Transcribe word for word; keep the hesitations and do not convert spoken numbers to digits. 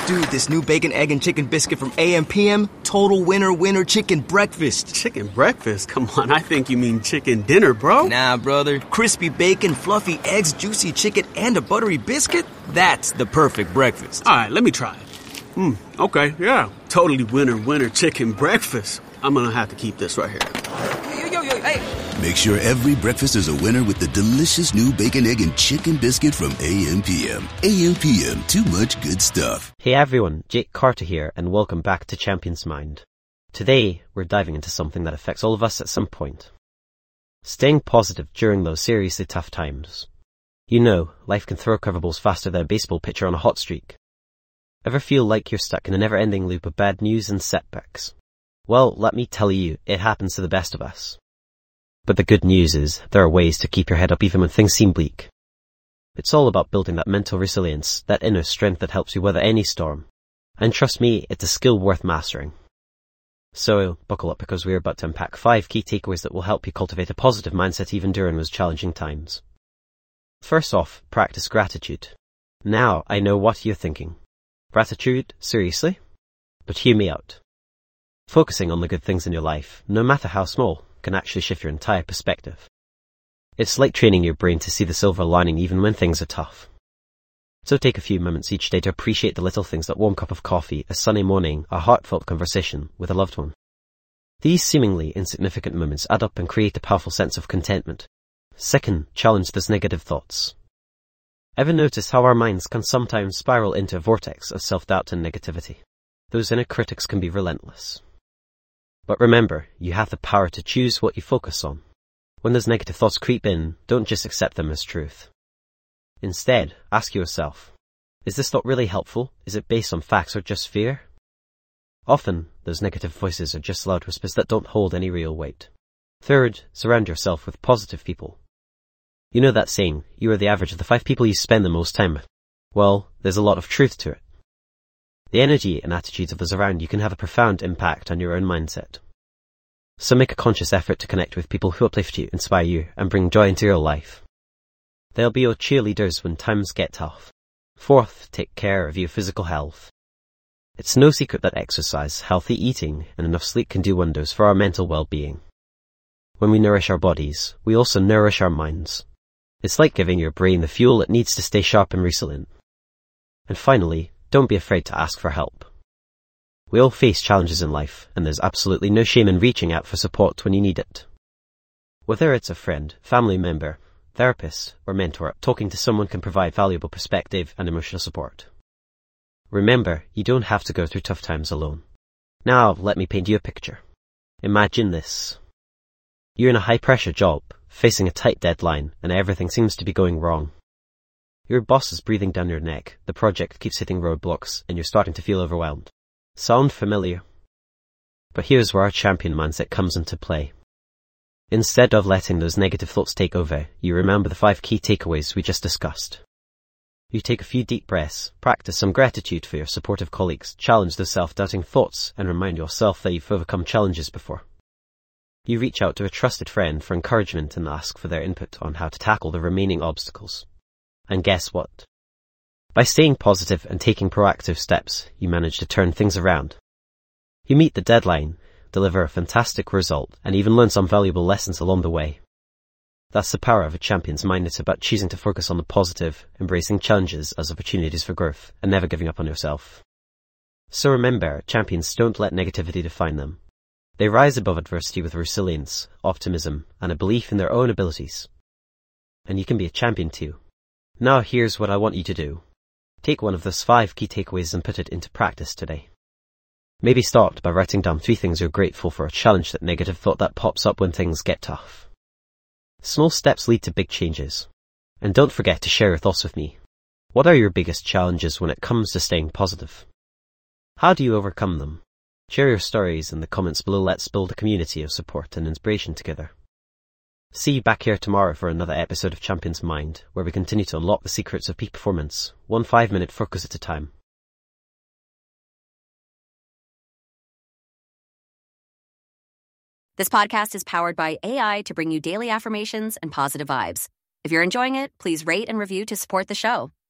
Dude, this new bacon, egg, and chicken biscuit from A M P M, total winner, winner chicken breakfast. Chicken breakfast? Come on, I think you mean chicken dinner, bro. Nah, brother. Crispy bacon, fluffy eggs, juicy chicken, and a buttery biscuit? That's the perfect breakfast. All right, let me try it. Hmm, okay, yeah. Totally winner, winner chicken breakfast. I'm gonna have to keep this right here. Yo, yo, yo, hey. Make sure every breakfast is a winner with the delicious new bacon, egg, and chicken biscuit from A M P M. A M P M, too much good stuff. Hey everyone, Jake Carter here, and welcome back to Champions Mind. Today, we're diving into something that affects all of us at some point. Staying positive during those seriously tough times. You know, life can throw curveballs faster than a baseball pitcher on a hot streak. Ever feel like you're stuck in a never-ending loop of bad news and setbacks? Well, let me tell you, it happens to the best of us. But the good news is, there are ways to keep your head up even when things seem bleak. It's all about building that mental resilience, that inner strength that helps you weather any storm. And trust me, it's a skill worth mastering. So, buckle up because we're about to unpack five key takeaways that will help you cultivate a positive mindset even during those challenging times. First off, practice gratitude. Now, I know what you're thinking. Gratitude? Seriously? But hear me out. Focusing on the good things in your life, no matter how small, can actually shift your entire perspective. It's like training your brain to see the silver lining even when things are tough. So take a few moments each day to appreciate the little things, that warm cup of coffee, a sunny morning, a heartfelt conversation with a loved one. These seemingly insignificant moments add up and create a powerful sense of contentment. Second, challenge those negative thoughts. Ever notice how our minds can sometimes spiral into a vortex of self-doubt and negativity? Those inner critics can be relentless. But remember, you have the power to choose what you focus on. When those negative thoughts creep in, don't just accept them as truth. Instead, ask yourself, is this thought really helpful? Is it based on facts or just fear? Often, those negative voices are just loud whispers that don't hold any real weight. Third, surround yourself with positive people. You know that saying, you are the average of the five people you spend the most time with. Well, there's a lot of truth to it. The energy and attitudes of those around you can have a profound impact on your own mindset. So make a conscious effort to connect with people who uplift you, inspire you, and bring joy into your life. They'll be your cheerleaders when times get tough. Fourth, take care of your physical health. It's no secret that exercise, healthy eating, and enough sleep can do wonders for our mental well-being. When we nourish our bodies, we also nourish our minds. It's like giving your brain the fuel it needs to stay sharp and resilient. And finally, don't be afraid to ask for help. We all face challenges in life, and there's absolutely no shame in reaching out for support when you need it. Whether it's a friend, family member, therapist, or mentor, talking to someone can provide valuable perspective and emotional support. Remember, you don't have to go through tough times alone. Now, let me paint you a picture. Imagine this. You're in a high-pressure job, facing a tight deadline, and everything seems to be going wrong. Your boss is breathing down your neck, the project keeps hitting roadblocks, and you're starting to feel overwhelmed. Sound familiar? But here's where our champion mindset comes into play. Instead of letting those negative thoughts take over, you remember the five key takeaways we just discussed. You take a few deep breaths, practice some gratitude for your supportive colleagues, challenge those self-doubting thoughts, and remind yourself that you've overcome challenges before. You reach out to a trusted friend for encouragement and ask for their input on how to tackle the remaining obstacles. And guess what? By staying positive and taking proactive steps, you manage to turn things around. You meet the deadline, deliver a fantastic result, and even learn some valuable lessons along the way. That's the power of a champion's mind. It's about choosing to focus on the positive, embracing challenges as opportunities for growth, and never giving up on yourself. So remember, champions don't let negativity define them. They rise above adversity with resilience, optimism, and a belief in their own abilities. And you can be a champion too. Now here's what I want you to do. Take one of those five key takeaways and put it into practice today. Maybe start by writing down three things you're grateful for, or challenge that negative thought that pops up when things get tough. Small steps lead to big changes. And don't forget to share your thoughts with me. What are your biggest challenges when it comes to staying positive? How do you overcome them? Share your stories in the comments below. Let's build a community of support and inspiration together. See you back here tomorrow for another episode of Champions Mind, where we continue to unlock the secrets of peak performance, one five-minute focus at a time. This podcast is powered by A I to bring you daily affirmations and positive vibes. If you're enjoying it, please rate and review to support the show.